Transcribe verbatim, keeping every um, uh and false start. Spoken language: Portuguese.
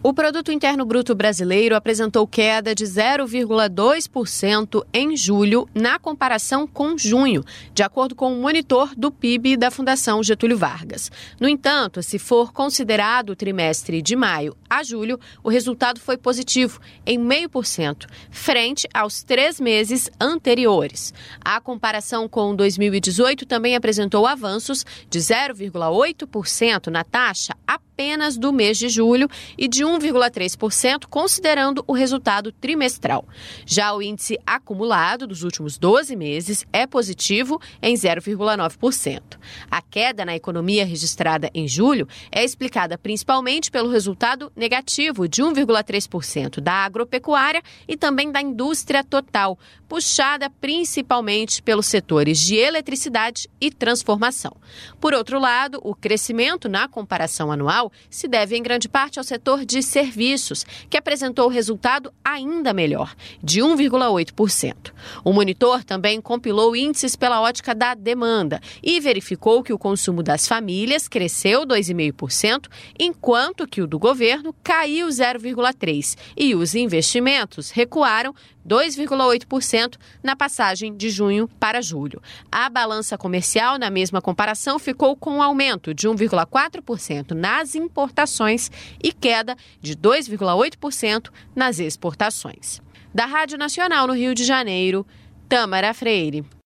O Produto Interno Bruto brasileiro apresentou queda de zero vírgula dois por cento em julho, na comparação com junho, de acordo com o monitor do P I B da Fundação Getúlio Vargas. No entanto, se for considerado o trimestre de maio a julho, o resultado foi positivo, em zero vírgula cinco por cento, frente aos três meses anteriores. A comparação com dois mil e dezoito também apresentou avanços de zero vírgula oito por cento na taxa apenas do mês de julho e de um vírgula três por cento considerando o resultado trimestral. Já o índice acumulado dos últimos doze meses é positivo em zero vírgula nove por cento. A queda na economia registrada em julho é explicada principalmente pelo resultado negativo de um vírgula três por cento da agropecuária e também da indústria total, puxada principalmente pelos setores de eletricidade e transformação. Por outro lado, o crescimento na comparação anual se deve em grande parte ao setor de serviços, que apresentou resultado ainda melhor, de um vírgula oito por cento. O monitor também compilou índices pela ótica da demanda e verificou que o consumo das famílias cresceu dois vírgula cinco por cento, enquanto que o do governo caiu zero vírgula três por cento e os investimentos recuaram dois vírgula oito por cento na passagem de junho para julho. A balança comercial, na mesma comparação, ficou com um aumento de um vírgula quatro por cento nas importações e queda de dois vírgula oito por cento nas exportações. Da Rádio Nacional no Rio de Janeiro, Tâmara Freire.